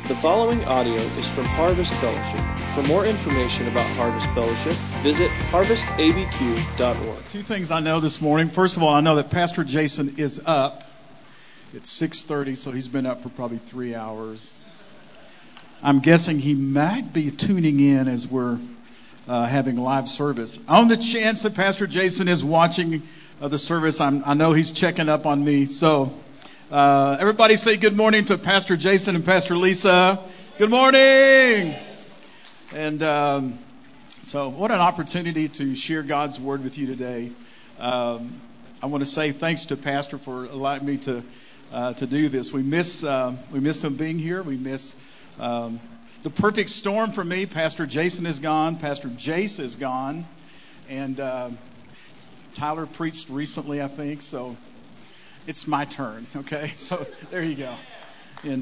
The following audio is from Harvest Fellowship. For more information about Harvest Fellowship, visit harvestabq.org. Two things I know this morning. First of all, I know that Pastor Jason is up. It's 6:30, so he's been up for probably 3 hours. I'm guessing he might be tuning in as we're having live service. On the chance that Pastor Jason is watching the service, I know he's checking up on me. So everybody say good morning to Pastor Jason and Pastor Lisa. Good morning. And so what an opportunity to share God's word with you today. I want to say thanks to Pastor for allowing me to do this. We miss him being here. We miss the perfect storm for me. Pastor Jason is gone. Pastor Jace is gone. And Tyler preached recently, I think. So it's my turn. Okay. So there you go. And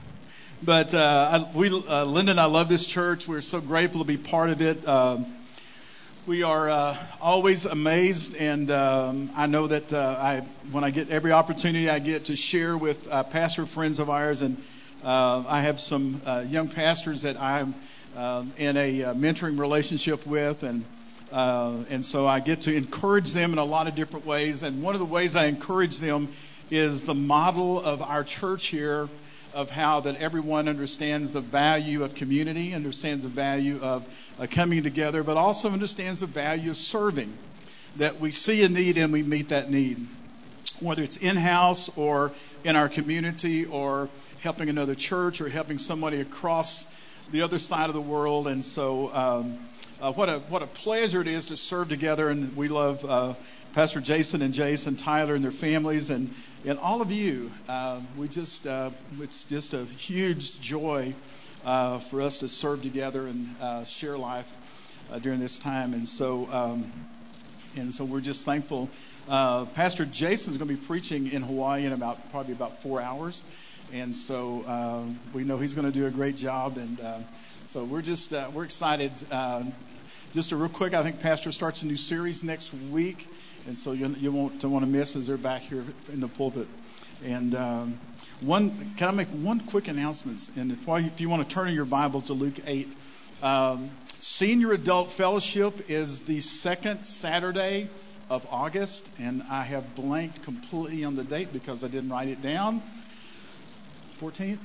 Linda and I love this church. We're so grateful to be part of it. We are always amazed, and I know that when I get every opportunity I get to share with pastor friends of ours, and I have some young pastors that I'm in a mentoring relationship with, and so I get to encourage them in a lot of different ways. And one of the ways I encourage them is the model of our church here, of how that everyone understands the value of community, understands the value of coming together, but also understands the value of serving, that we see a need and we meet that need, whether it's in-house or in our community or helping another church or helping somebody across the other side of the world. And so what a pleasure it is to serve together. And we love Pastor Jason and Jace and Tyler and their families and all of you. It's just a huge joy for us to serve together and share life during this time. And so we're just thankful. Pastor Jason is going to be preaching in Hawaii in probably about 4 hours. And so we know he's going to do a great job. And so we're excited. Just a real quick, I think Pastor starts a new series next week. And so you won't want to miss as they're back here in the pulpit. And can I make one quick announcement? And if you want to turn in your Bible to Luke 8, Senior Adult Fellowship is the second Saturday of August, and I have blanked completely on the date because I didn't write it down. 14th?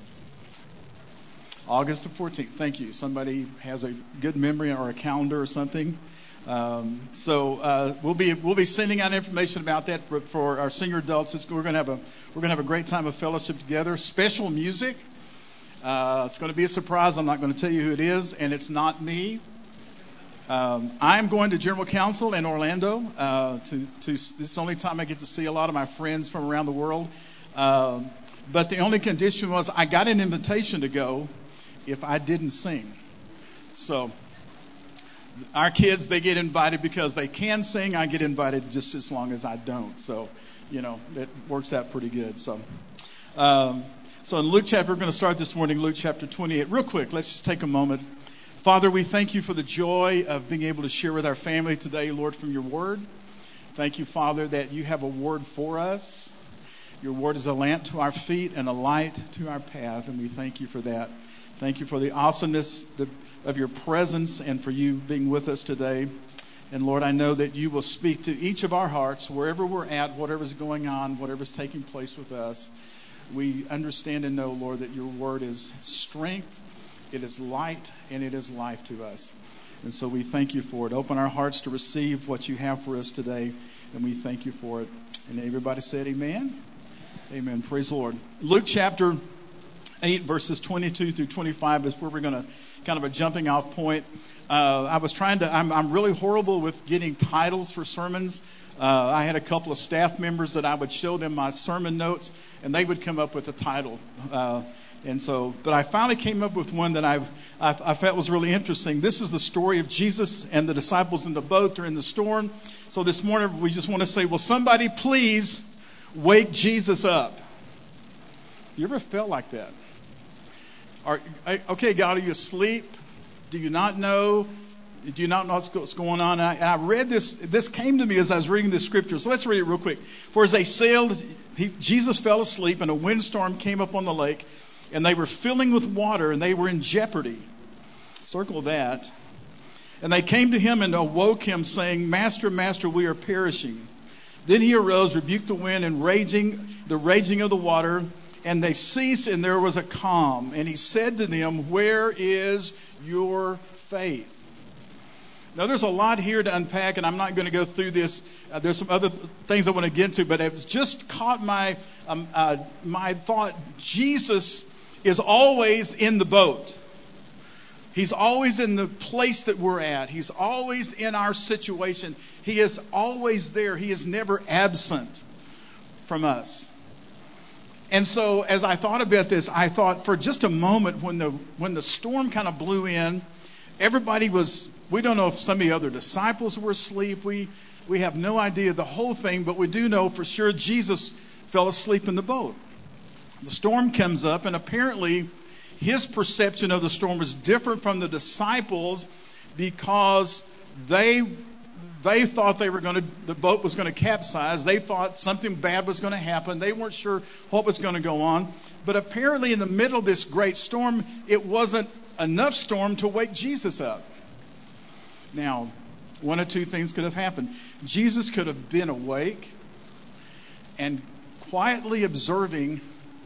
August the 14th. Thank you. Somebody has a good memory or a calendar or something. So we'll be sending out information about that for our senior adults. We're going to have a great time of fellowship together. Special music. It's going to be a surprise. I'm not going to tell you who it is, and it's not me. I'm going to General Council in Orlando. This is the only time I get to see a lot of my friends from around the world. But the only condition was I got an invitation to go if I didn't sing. So our kids, they get invited because they can sing. I get invited just as long as I don't. So, it works out pretty good. So in Luke chapter, we're going to start this morning, Luke chapter 28. Real quick, let's just take a moment. Father, we thank you for the joy of being able to share with our family today, Lord, from your word. Thank you, Father, that you have a word for us. Your word is a lamp to our feet and a light to our path, and we thank you for that. Thank you for the awesomeness of your presence and for you being with us today. And Lord, I know that you will speak to each of our hearts, wherever we're at, whatever's going on, whatever's taking place with us. We understand and know, Lord, that your word is strength, it is light, and it is life to us. And so we thank you for it. Open our hearts to receive what you have for us today, and we thank you for it. And everybody said amen? Amen. Praise the Lord. Luke chapter 8, verses 22 through 25 is where we're going to kind of a jumping off point. I'm really horrible with getting titles for sermons. I had a couple of staff members that I would show them my sermon notes, and they would come up with a title. But I finally came up with one that I felt was really interesting. This is the story of Jesus and the disciples in the boat during the storm. So this morning we just want to say, will somebody please wake Jesus up? You ever felt like that? Okay, God, are you asleep? Do you not know? Do you not know what's going on? And I read this. This came to me as I was reading the scripture. So let's read it real quick. For as they sailed, Jesus fell asleep, and a windstorm came up on the lake, and they were filling with water, and they were in jeopardy. Circle that. And they came to him and awoke him, saying, Master, Master, we are perishing. Then he arose, rebuked the wind and the raging of the water, and they ceased, and there was a calm. And he said to them, where is your faith? Now, there's a lot here to unpack, and I'm not going to go through this. There's some other things I want to get into, but it's just caught my thought. Jesus is always in the boat. He's always in the place that we're at. He's always in our situation. He is always there. He is never absent from us. And so as I thought about this, I thought for just a moment when the storm kind of blew in, everybody was, we don't know if some of the other disciples were asleep. We have no idea the whole thing, but we do know for sure Jesus fell asleep in the boat. The storm comes up, and apparently his perception of the storm was different from the disciples because they thought the boat was going to capsize. They thought something bad was going to happen. They weren't sure what was going to go on. But apparently in the middle of this great storm, it wasn't enough storm to wake Jesus up. Now, one of two things could have happened. Jesus could have been awake and quietly observing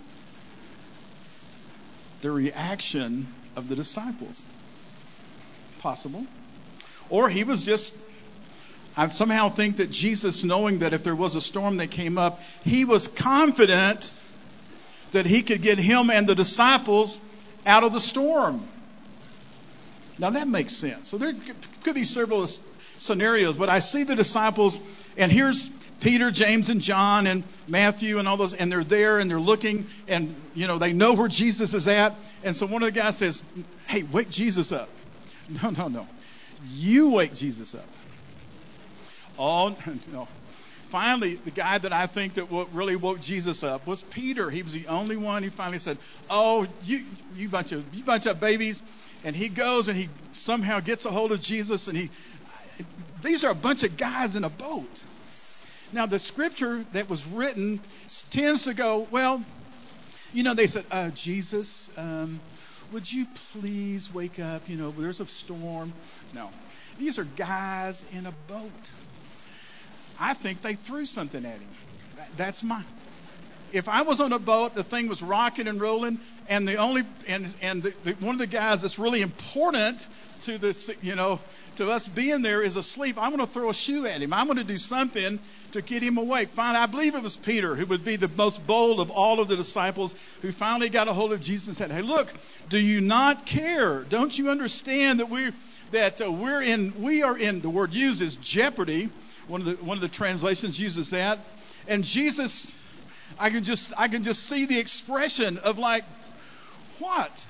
the reaction of the disciples. Possible. Or he was just, I somehow think that Jesus, knowing that if there was a storm that came up, he was confident that he could get him and the disciples out of the storm. Now that makes sense. So there could be several scenarios, but I see the disciples, and here's Peter, James, and John, and Matthew, and all those, and they're there, and they're looking, and, they know where Jesus is at. And so one of the guys says, hey, wake Jesus up. No. You wake Jesus up. Oh, no. Finally, the guy that I think that really woke Jesus up was Peter. He was the only one who finally said, oh, you bunch of babies. And he goes and he somehow gets a hold of Jesus, and these are a bunch of guys in a boat. Now, the scripture that was written tends to go, well, they said, Jesus, would you please wake up? There's a storm. No, these are guys in a boat. I think they threw something at him. That's mine. If I was on a boat, the thing was rocking and rolling, and one of the guys that's really important to this, to us being there is asleep, I'm going to throw a shoe at him. I'm going to do something to get him awake. Finally, I believe it was Peter who would be the most bold of all of the disciples, who finally got a hold of Jesus and said, hey, look, do you not care? Don't you understand that we are in, the word used is jeopardy. One of the translations uses that. And Jesus, I can just see the expression of like, what?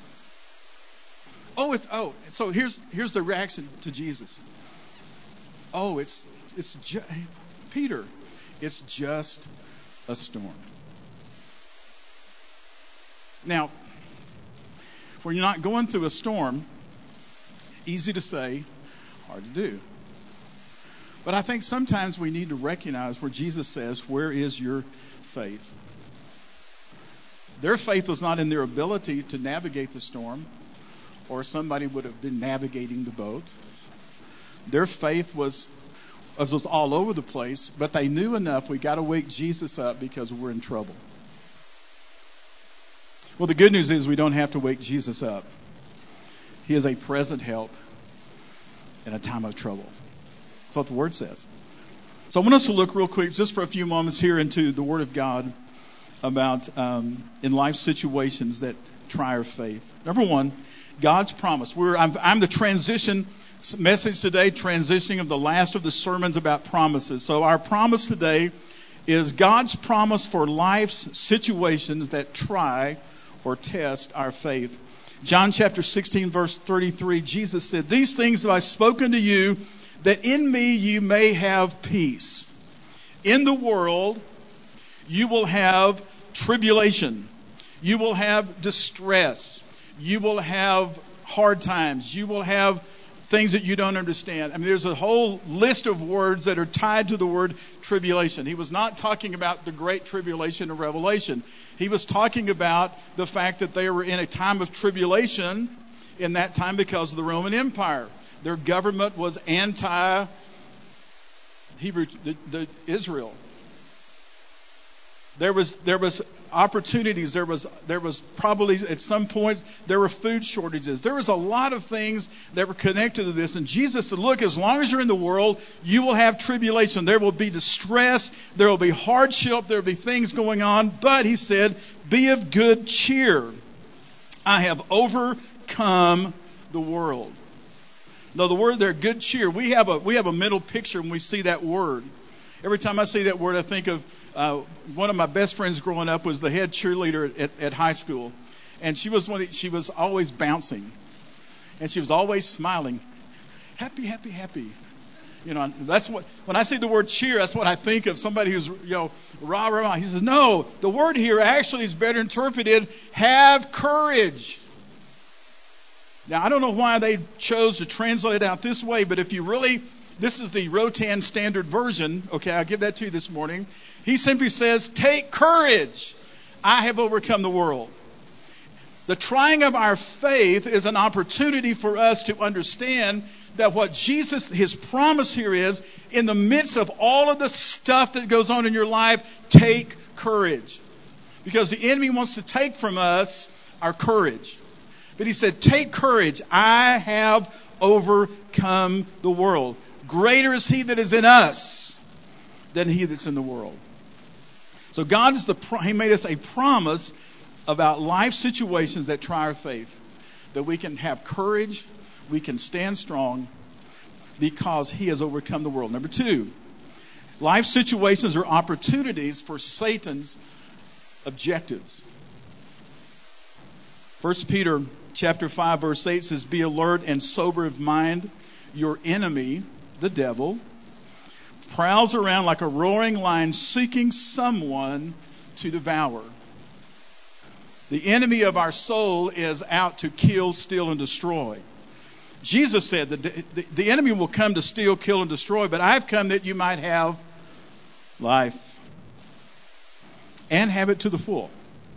So here's the reaction to Jesus. Oh, Peter, it's just a storm. Now, when you're not going through a storm, easy to say, hard to do. But I think sometimes we need to recognize where Jesus says, where is your faith? Their faith was not in their ability to navigate the storm, or somebody would have been navigating the boat. Their faith was all over the place, but they knew enough, we got to wake Jesus up because we're in trouble. Well, the good news is we don't have to wake Jesus up. He is a present help in a time of trouble. That's what the Word says. So I want us to look real quick, just for a few moments here, into the Word of God about in life situations that try our faith. Number one, God's promise. I'm the transition message today, transitioning of the last of the sermons about promises. So our promise today is God's promise for life's situations that try or test our faith. John chapter 16, verse 33, Jesus said, these things have I spoken to you, that in me you may have peace. In the world you will have tribulation. You will have distress. You will have hard times. You will have things that you don't understand. I mean, there's a whole list of words that are tied to the word tribulation. He was not talking about the great tribulation of Revelation. He was talking about the fact that they were in a time of tribulation in that time because of the Roman Empire. Their government was anti-Hebrew, Israel. There was opportunities. There was probably at some point there were food shortages. There was a lot of things that were connected to this. And Jesus said, look, as long as you're in the world, you will have tribulation. There will be distress. There will be hardship. There will be things going on. But he said, be of good cheer. I have overcome the world. Now the word there, good cheer. We have a mental picture when we see that word. Every time I see that word, I think of one of my best friends growing up was the head cheerleader at high school, and she was always bouncing, and she was always smiling, happy, happy, happy. You know, that's what when I see the word cheer, that's what I think of. Somebody who's rah rah. He says, no, the word here actually is better interpreted. Have courage. Now I don't know why they chose to translate it out this way, but if you really, this is the Rotan Standard Version. Okay, I'll give that to you this morning. He simply says, take courage. I have overcome the world. The trying of our faith is an opportunity for us to understand that what Jesus, his promise here is, in the midst of all of the stuff that goes on in your life, take courage. Because the enemy wants to take from us our courage. But he said, take courage. I have overcome the world. Greater is he that is in us than he that's in the world. So God he made us a promise about life situations that try our faith. That we can have courage, we can stand strong because he has overcome the world. Number 2, life situations are opportunities for Satan's objectives. 1 Peter chapter 5 verse 8 says, be alert and sober of mind. Your enemy, the devil, prowls around like a roaring lion seeking someone to devour. The enemy of our soul is out to kill, steal, and destroy. Jesus said that the enemy will come to steal, kill, and destroy, but I've come that you might have life and have it to the full.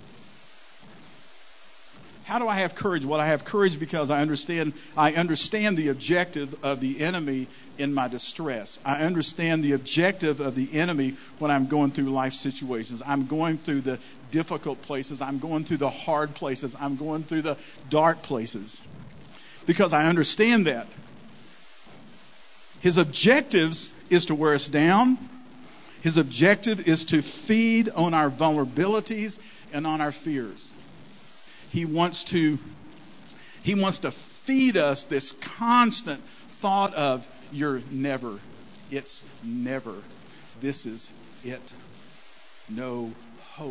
How do I have courage? Well, I have courage because I understand the objective of the enemy in my distress. I understand the objective of the enemy when I'm going through life situations. I'm going through the difficult places. I'm going through the hard places. I'm going through the dark places. Because I understand that. His objectives is to wear us down. His objective is to feed on our vulnerabilities and on our fears. He wants to feed us this constant thought of you're never, it's never, this is it, no hope.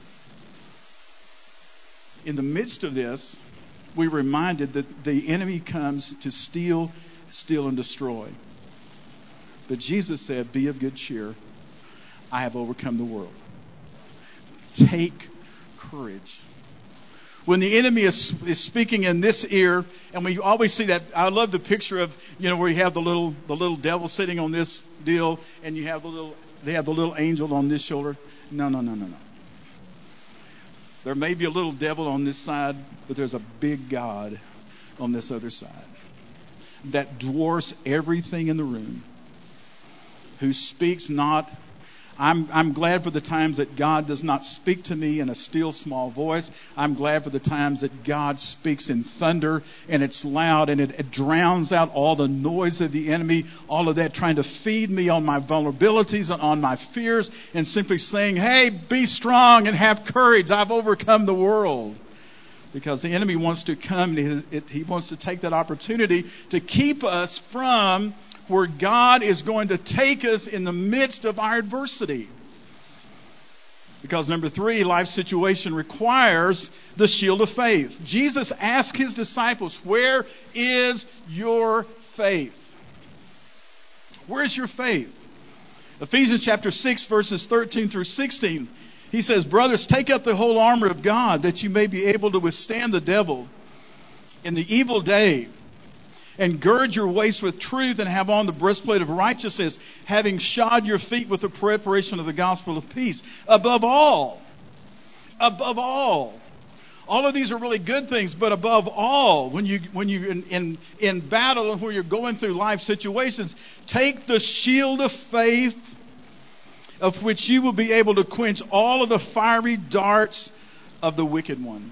In the midst of this, we're reminded that the enemy comes to steal, and destroy. But Jesus said, be of good cheer. I have overcome the world. Take courage. When the enemy is speaking in this ear, and we always see that, I love the picture of, where you have the little devil sitting on this deal, and they have the little angel on this shoulder. No. There may be a little devil on this side, but there's a big God on this other side that dwarfs everything in the room, who speaks not. I'm glad for the times that God does not speak to me in a still small voice. I'm glad for the times that God speaks in thunder and it's loud and it drowns out all the noise of the enemy, all of that trying to feed me on my vulnerabilities and on my fears and simply saying, hey, be strong and have courage. I've overcome the world. Because the enemy wants to come, he wants to take that opportunity to keep us from where God is going to take us in the midst of our adversity. Because number 3, life situation requires the shield of faith. Jesus asked his disciples, where is your faith? Where is your faith? Ephesians chapter 6 verses 13 through 16. He says, brothers, take up the whole armor of God that you may be able to withstand the devil in the evil day. And gird your waist with truth, and have on the breastplate of righteousness, having shod your feet with the preparation of the gospel of peace. Above all, all of these are really good things, but above all, when you in battle and where you're going through life situations, take the shield of faith, of which you will be able to quench all of the fiery darts of the wicked one.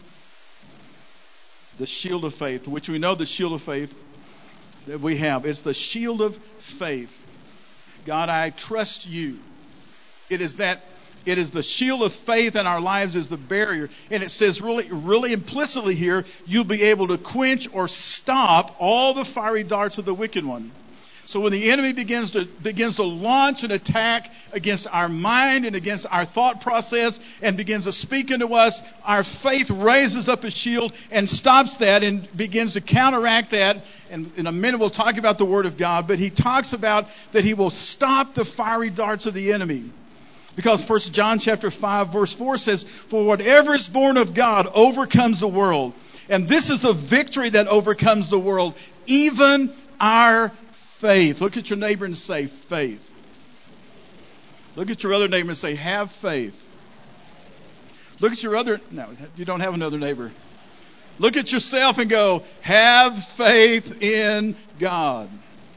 The shield of faith, which we know the shield of faith that we have. It's the shield of faith. God, I trust you. It is the shield of faith in our lives is the barrier. And it says really implicitly here, you'll be able to quench or stop all the fiery darts of the wicked one. So when the enemy begins to launch an attack against our mind and against our thought process and begins to speak into us, our faith raises up a shield and stops that and begins to counteract that. And in a minute we'll talk about the Word of God, but he talks about that he will stop the fiery darts of the enemy. Because 1 John chapter 5 verse 4 says, for whatever is born of God overcomes the world. And this is the victory that overcomes the world, even our faith. Look at your neighbor and say, faith. Look at your other neighbor and say, have faith. Look at your other, no, you don't have another neighbor. Look at yourself and go, have faith in God.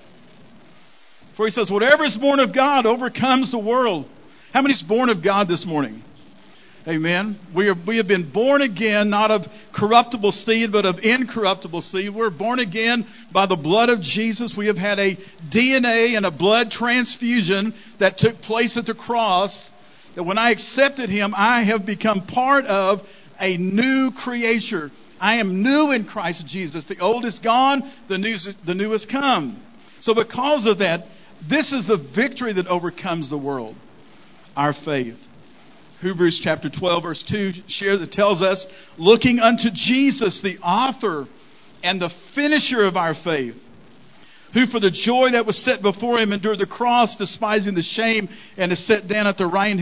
For he says, whatever is born of God overcomes the world. How many is born of God this morning? Amen. We have been born again, not of corruptible seed, but of incorruptible seed. We're born again by the blood of Jesus. We have had a DNA and a blood transfusion that took place at the cross. That when I accepted Him, I have become part of a new creature. I am new in Christ Jesus. The old is gone, the new has come. So because of that, this is the victory that overcomes the world. Our faith. Hebrews chapter 12 verse 2 tells us, looking unto Jesus, the author and the finisher of our faith, who for the joy that was set before him endured the cross, despising the shame, and is set down at the right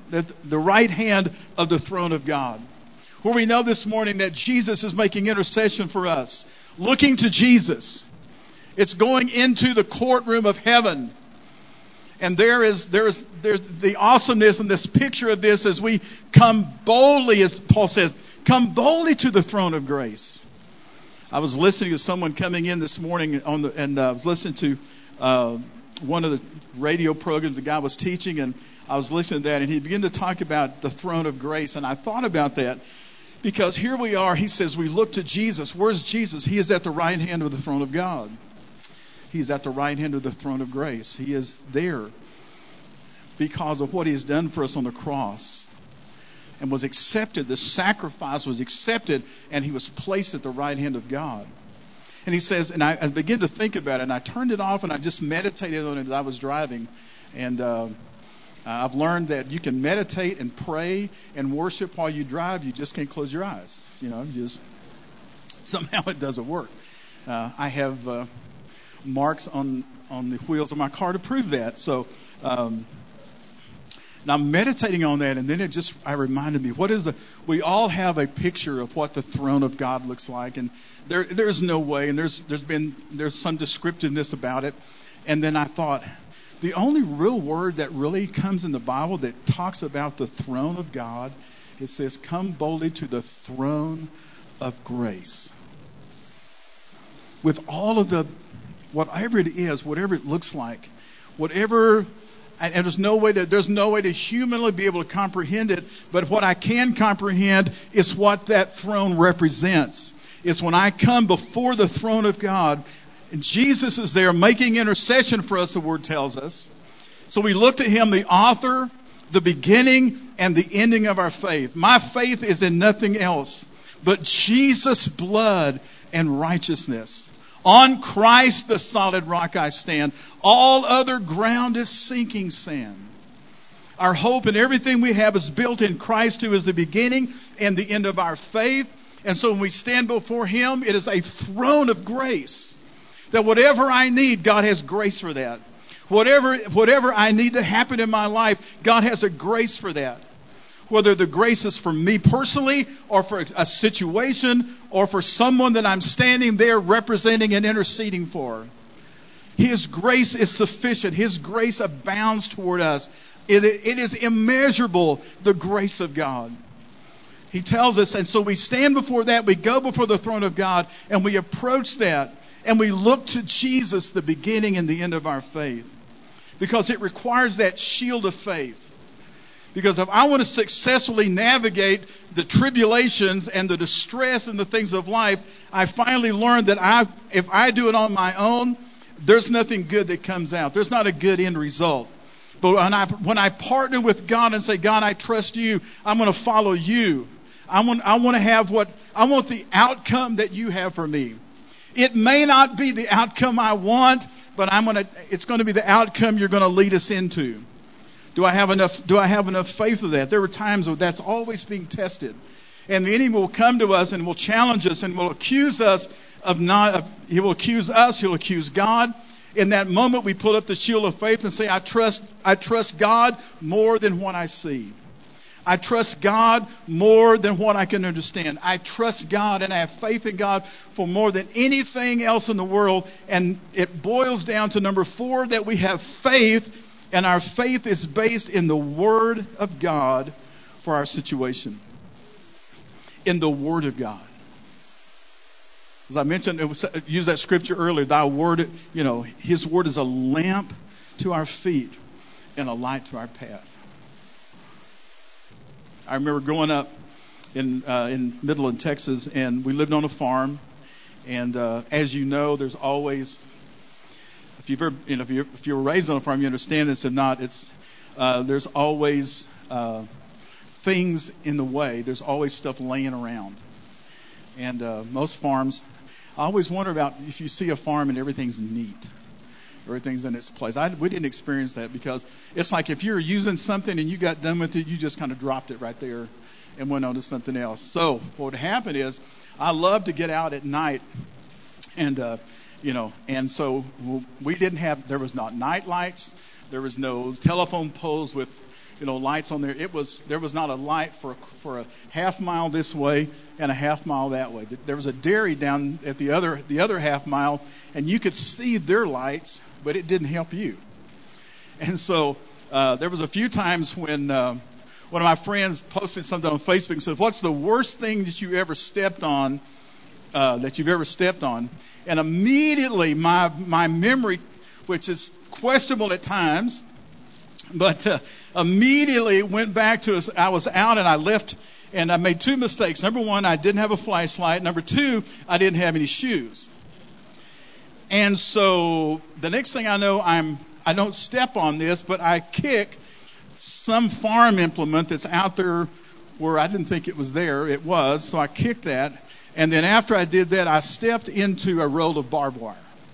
hand of the throne of God. Where we know this morning that Jesus is making intercession for us. Looking to Jesus. It's going into the courtroom of heaven. And there's the awesomeness in this picture of this as we come boldly, as Paul says, come boldly to the throne of grace. I was listening to someone coming in this morning I was listening to one of the radio programs the guy was teaching, and I was listening to that, and he began to talk about the throne of grace, and I thought about that because here we are. He says we look to Jesus. Where's Jesus? He is at the right hand of the throne of God. He's at the right hand of the throne of grace. He is there because of what He has done for us on the cross and was accepted. The sacrifice was accepted, and He was placed at the right hand of God. And he says, and I began to think about it, and I turned it off and I just meditated on it as I was driving. And I've learned that you can meditate and pray and worship while you drive. You just can't close your eyes. Somehow it doesn't work. I have marks on the wheels of my car to prove that. So now I'm meditating on that, and then I reminded me, we all have a picture of what the throne of God looks like, and there's no way, and there's some descriptiveness about it. And then I thought, the only real word that really comes in the Bible that talks about the throne of God, it says, come boldly to the throne of grace. With all of whatever it is, whatever it looks like, and there's no way to humanly be able to comprehend it, but what I can comprehend is what that throne represents. It's when I come before the throne of God, and Jesus is there making intercession for us, the Word tells us. So we look to Him, the author, the beginning, and the ending of our faith. My faith is in nothing else but Jesus' blood and righteousness. On Christ, the solid rock, I stand. All other ground is sinking sand. Our hope and everything we have is built in Christ, who is the beginning and the end of our faith. And so when we stand before Him, it is a throne of grace. That whatever I need, God has grace for that. Whatever I need to happen in my life, God has a grace for that. whether the grace is for me personally or for a situation or for someone that I'm standing there representing and interceding for. His grace is sufficient. His grace abounds toward us. It is immeasurable, the grace of God. He tells us, and so we stand before that, we go before the throne of God, and we approach that, and we look to Jesus, the beginning and the end of our faith. Because it requires that shield of faith. Because if I want to successfully navigate the tribulations and the distress and the things of life, I finally learned that if I do it on my own, there's nothing good that comes out. There's not a good end result. But when I partner with God and say, God, I trust you, I'm going to follow you. I want the outcome that you have for me. It may not be the outcome I want, but it's going to be the outcome you're going to lead us into. Do I have enough faith of that? There were times where that's always being tested. And the enemy will come to us and will challenge us and will accuse us he will accuse us, he'll accuse God. In that moment we pull up the shield of faith and say, I trust God more than what I see. I trust God more than what I can understand. I trust God and I have faith in God for more than anything else in the world. And it boils down to number 4, that we have faith, and our faith is based in the Word of God for our situation. In the Word of God. As I mentioned, used that scripture earlier, thy word, his word is a lamp to our feet and a light to our path. I remember growing up in Midland, Texas, and we lived on a farm. And as you know, there's always, if you were raised on a farm, you understand this. If not, there's always things in the way. There's always stuff laying around. And most farms, I always wonder about if you see a farm and everything's neat. Everything's in its place. We didn't experience that, because it's like if you're using something and you got done with it, you just kind of dropped it right there and went on to something else. So what would happen is I love to get out at night and, and so there was not night lights. There was no telephone poles with, lights on there. There was not a light for a half mile this way and a half mile that way. There was a dairy down at the other half mile, and you could see their lights, but it didn't help you. And so there was a few times when one of my friends posted something on Facebook and said, "What's the worst thing that you ever stepped on? That you've ever stepped on?" And immediately my memory, which is questionable at times, but immediately went back to I was out and I left, and I made 2 mistakes. Number 1, I didn't have a flashlight. Number 2, I didn't have any shoes. And so the next thing I know, I don't step on this, but I kick some farm implement that's out there where I didn't think it was there. It was, so I kicked that. And then after I did that, I stepped into a roll of barbed wire.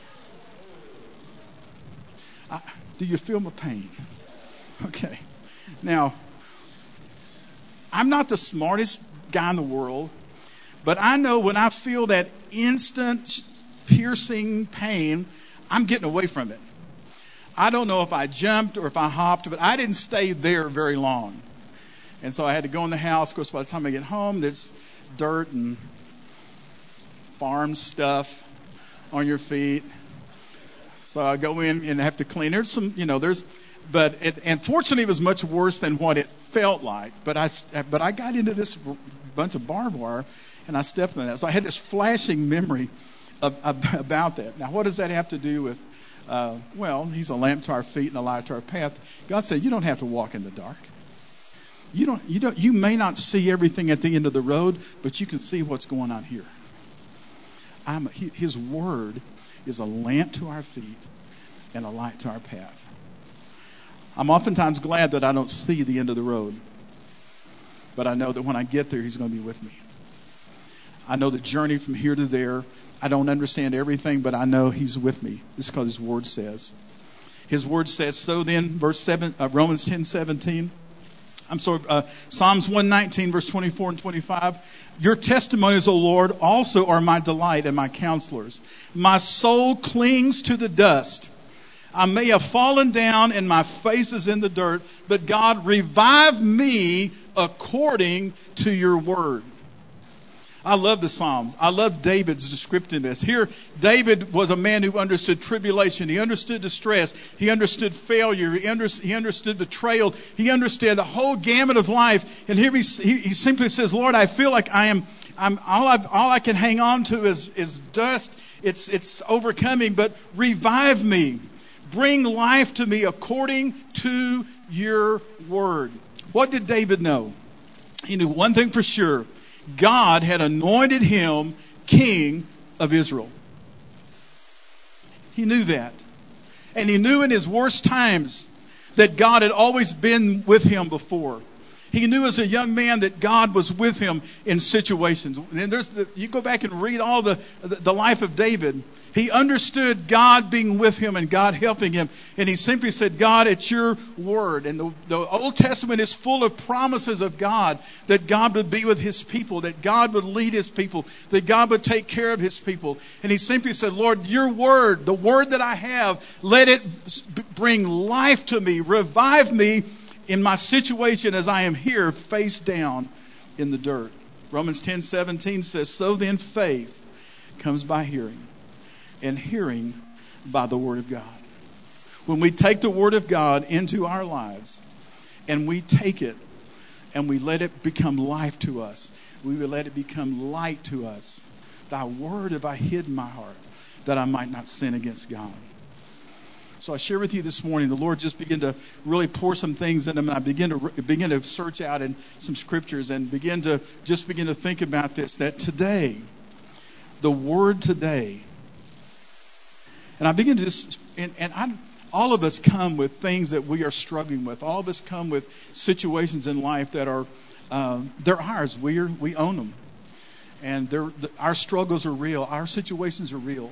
Do you feel my pain? Okay. Now, I'm not the smartest guy in the world, but I know when I feel that instant piercing pain, I'm getting away from it. I don't know if I jumped or if I hopped, but I didn't stay there very long. And so I had to go in the house. Of course, by the time I get home, there's dirt and farm stuff on your feet. So I go in and have to clean. There's some, and fortunately it was much worse than what it felt like. But I got into this bunch of barbed wire and I stepped on that. So I had this flashing memory about that. Now, what does that have to do with, he's a lamp to our feet and a light to our path. God said, you don't have to walk in the dark. You may not see everything at the end of the road, but you can see what's going on here. His word is a lamp to our feet and a light to our path. I'm oftentimes glad that I don't see the end of the road, but I know that when I get there, he's going to be with me. I know the journey from here to there. I don't understand everything, but I know he's with me. This is because his word says. His word says, so then, verse 7, Romans 10:17. Psalms 119, verse 24 and 25. Your testimonies, O Lord, also are my delight and my counselors. My soul clings to the dust. I may have fallen down and my face is in the dirt, but God, revive me according to your word. I love the Psalms. I love David's descriptiveness. Here, David was a man who understood tribulation. He understood distress. He understood failure. He understood betrayal. He understood the whole gamut of life. And here he simply says, Lord, I feel like I'm all I can hang on to is dust. It's overcoming, but revive me. Bring life to me according to your word. What did David know? He knew one thing for sure. God had anointed him king of Israel. He knew that. And he knew in his worst times that God had always been with him before. He knew as a young man that God was with him in situations. And you go back and read all the life of David. He understood God being with him and God helping him. And he simply said, God, it's your word. And the Old Testament is full of promises of God, that God would be with his people, that God would lead his people, that God would take care of his people. And he simply said, Lord, your word, the word that I have, let it bring life to me, revive me in my situation as I am here face down in the dirt. Romans 10:17 says, so then faith comes by hearing, and hearing by the word of God. When we take the word of God into our lives, and we take it and we let it become life to us, we will let it become light to us. Thy word have I hid in my heart, that I might not sin against God. So I share with you this morning, the Lord just began to really pour some things in them, and I begin to search out in some scriptures and begin to think about this, that today, the word today, and I begin to just, all of us come with things that we are struggling with. All of us come with situations in life that are, they're ours. We own them. And our struggles are real. Our situations are real.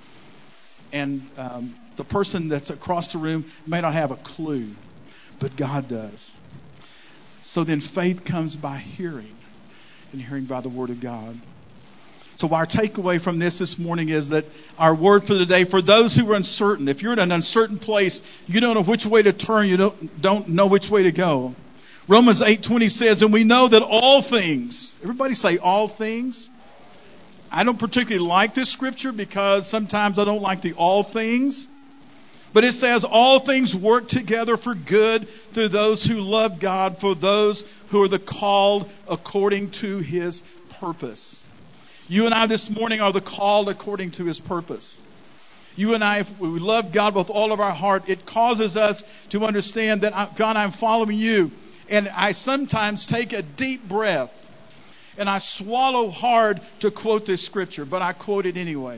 And the person that's across the room may not have a clue, but God does. So then faith comes by hearing, and hearing by the word of God. So our takeaway from this morning is that our word for the day, for those who are uncertain, if you're in an uncertain place, you don't know which way to turn, you don't know which way to go. Romans 8:20 says, and we know that all things, everybody say all things. I don't particularly like this scripture because sometimes I don't like the all things. But it says all things work together for good through those who love God, for those who are the called according to his purpose. You and I this morning are the called according to his purpose. You and I, if we love God with all of our heart, it causes us to understand that, God, I'm following you. And I sometimes take a deep breath and I swallow hard to quote this scripture, but I quote it anyway.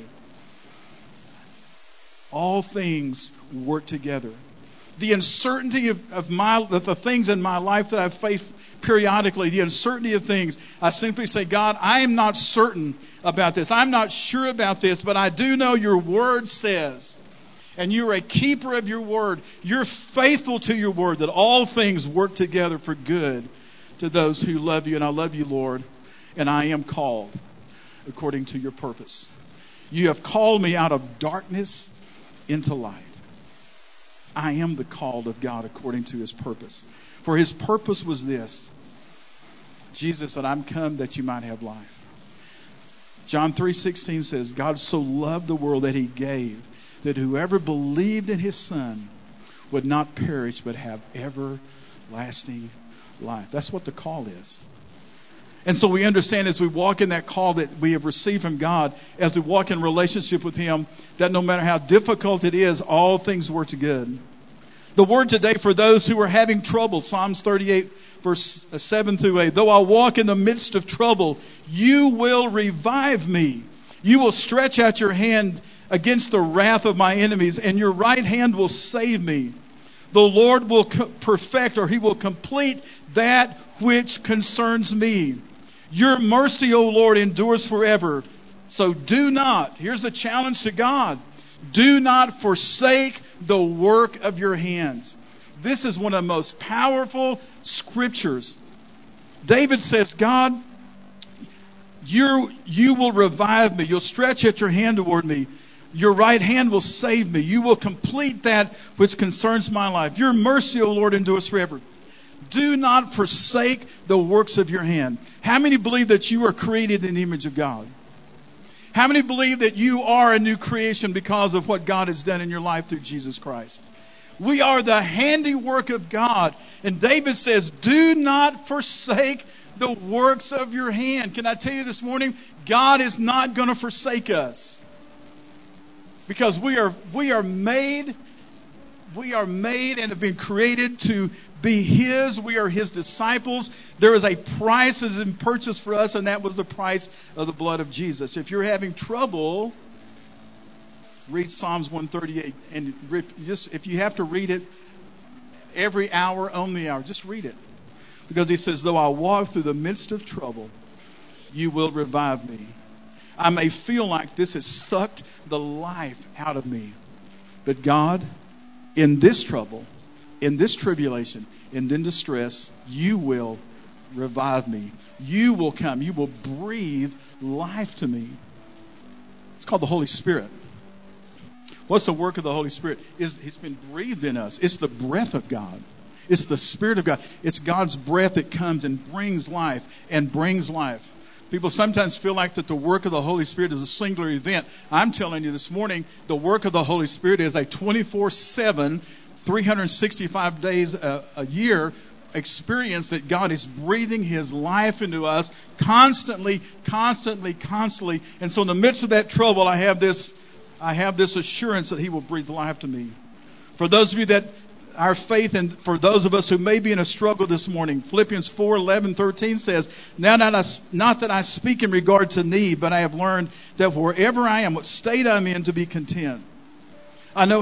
All things work together. The uncertainty of the things in my life that I've faced periodically, the uncertainty of things, I simply say, God, I am not certain about this. I'm not sure about this, but I do know your word says, and you're a keeper of your word. You're faithful to your word, that all things work together for good to those who love you. And I love you, Lord, and I am called according to your purpose. You have called me out of darkness into light. I am the called of God according to his purpose. For his purpose was this. Jesus said, I'm come that you might have life. John 3:16 says, God so loved the world that he gave, that whoever believed in his Son would not perish but have everlasting life. That's what the call is. And so we understand as we walk in that call that we have received from God, as we walk in relationship with him, that no matter how difficult it is, all things work to good. The word today for those who are having trouble, Psalms 38, verse 7 through 8. Though I walk in the midst of trouble, you will revive me. You will stretch out your hand against the wrath of my enemies, and your right hand will save me. The Lord will perfect, or he will complete that which concerns me. Your mercy, O Lord, endures forever. So do not, here's the challenge to God, do not forsake the work of your hands. This is one of the most powerful scriptures. David says, God, you will revive me. You'll stretch out your hand toward me. Your right hand will save me. You will complete that which concerns my life. Your mercy, O Lord, endures forever. Do not forsake the works of your hand. How many believe that you are created in the image of God? How many believe that you are a new creation because of what God has done in your life through Jesus Christ? We are the handiwork of God. And David says, do not forsake the works of your hand. Can I tell you this morning, God is not going to forsake us. Because we are made and have been created to be His. We are His disciples. There is a price that has been purchased for us, and that was the price of the blood of Jesus. If you're having trouble, read Psalms 138. And just if you have to read it every hour, on the hour, just read it. Because he says, though I walk through the midst of trouble, you will revive me. I may feel like this has sucked the life out of me. But God, in this trouble, in this tribulation, and in distress, you will revive me. You will come. You will breathe life to me. It's called the Holy Spirit. What's the work of the Holy Spirit? It's been breathed in us. It's the breath of God. It's the Spirit of God. It's God's breath that comes and brings life and brings life. People sometimes feel like that the work of the Holy Spirit is a singular event. I'm telling you this morning, the work of the Holy Spirit is a 24/7, 365 days a year experience that God is breathing His life into us constantly. And so in the midst of that trouble, I have this assurance that He will breathe life to me. For those of you that our faith, and for those of us who may be in a struggle this morning, Philippians 4:11-13 says, not that I speak in regard to need, but I have learned that wherever I am, what state I'm in, to be content. I know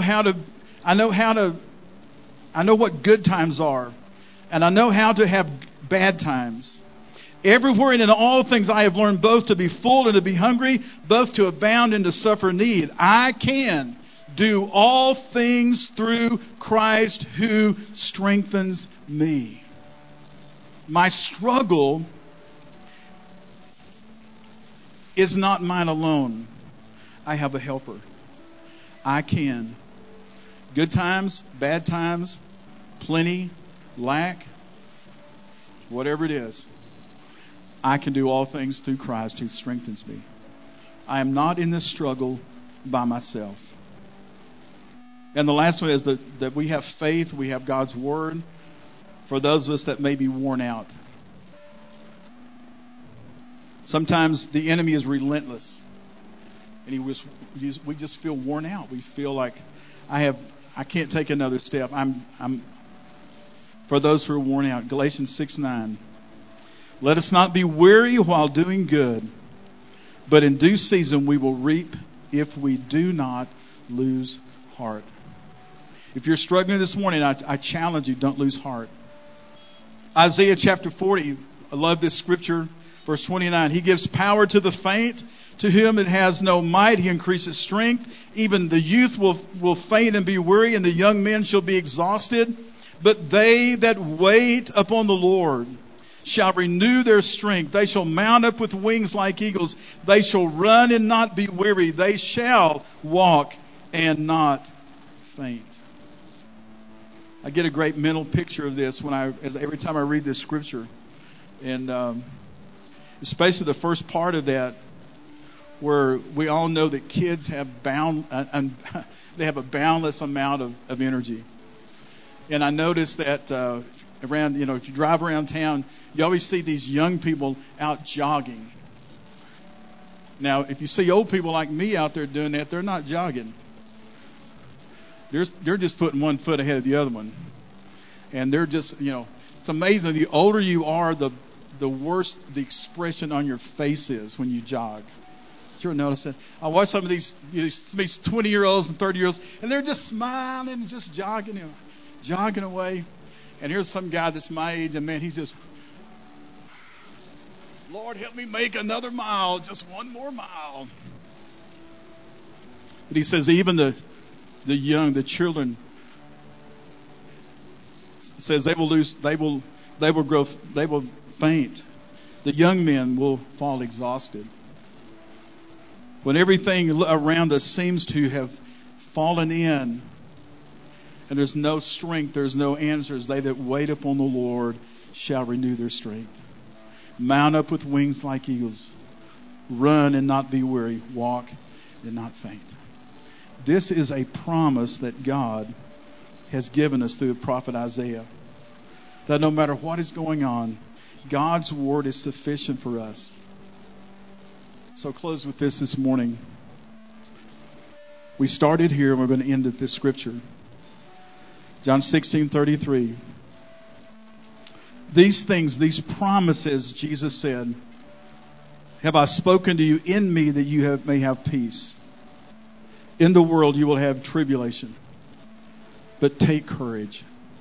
what good times are, and I know how to have bad times. Everywhere and in all things I have learned both to be full and to be hungry, both to abound and to suffer need. I can do all things through Christ who strengthens me. My struggle is not mine alone. I have a helper. I can. Good times, bad times, plenty, lack, whatever it is. I can do all things through Christ who strengthens me. I am not in this struggle by myself. And the last one is that we have faith, we have God's Word for those of us that may be worn out. Sometimes the enemy is relentless. And we just feel worn out. We feel like I can't take another step. I'm for those who are worn out. Galatians 6:9. Let us not be weary while doing good, but in due season we will reap if we do not lose heart. If you're struggling this morning, I challenge you, don't lose heart. Isaiah chapter 40, I love this scripture, verse 29. He gives power to the faint. To him that has no might, He increases strength. Even the youth will faint and be weary, and the young men shall be exhausted. But they that wait upon the Lord shall renew their strength. They shall mount up with wings like eagles. They shall run and not be weary. They shall walk and not faint. I get a great mental picture of this every time I read this scripture, and especially the first part of that, where we all know that kids have they have a boundless amount of energy. And I noticed that around, if you drive around town, you always see these young people out jogging. Now, if you see old people like me out there doing that, they're not jogging. They're just putting one foot ahead of the other one. And they're just, it's amazing. The older you are, the worse the expression on your face is when you jog. You ever notice that? I watch some of these 20-year-olds and 30-year-olds, and they're just smiling and just jogging away. And here's some guy that's my age, and man, he's just, Lord, help me make another mile, just one more mile. But he says even the young, the children, says they will faint. The young men will fall exhausted. When everything around us seems to have fallen in, And there's no strength, there's no answers. They that wait upon the Lord shall renew their strength. Mount up with wings like eagles. Run and not be weary. Walk and not faint. This is a promise that God has given us through the prophet Isaiah. That no matter what is going on, God's word is sufficient for us. So I'll close with this morning. We started here and we're going to end at this scripture. John 16:33. These things, these promises, Jesus said, have I spoken to you in me that you may have peace. In the world you will have tribulation, but take courage.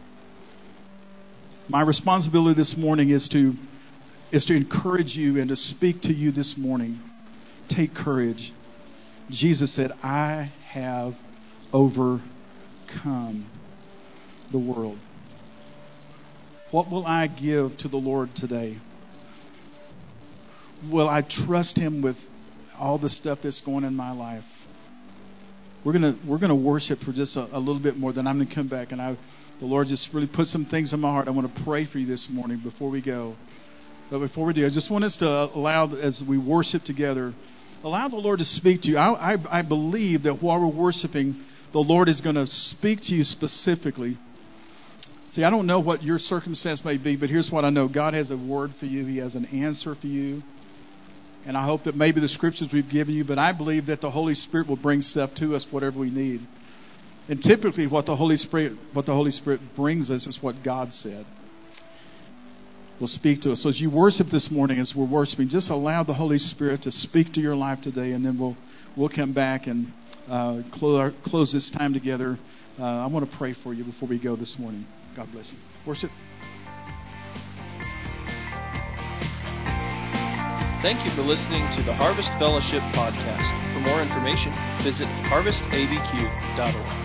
My responsibility this morning is to encourage you and to speak to you this morning. Take courage. Jesus said, I have overcome the world. What will I give to the Lord today? Will I trust Him with all the stuff that's going in my life? We're gonna worship for just a little bit more. Then I'm gonna come back, and the Lord just really put some things in my heart. I want to pray for you this morning before we go. But before we do, I just want us to allow, as we worship together, allow the Lord to speak to you. I believe that while we're worshiping, the Lord is going to speak to you specifically. See, I don't know what your circumstance may be, but here's what I know. God has a word for you. He has an answer for you. And I hope that maybe the scriptures we've given you, but I believe that the Holy Spirit will bring stuff to us, whatever we need. And typically what the Holy Spirit brings us is what God said. Will speak to us. So as you worship this morning, as we're worshiping, just allow the Holy Spirit to speak to your life today, and then we'll come back and close this time together. I want to pray for you before we go this morning. God bless you. Worship. Thank you for listening to the Harvest Fellowship podcast. For more information, visit harvestabq.org.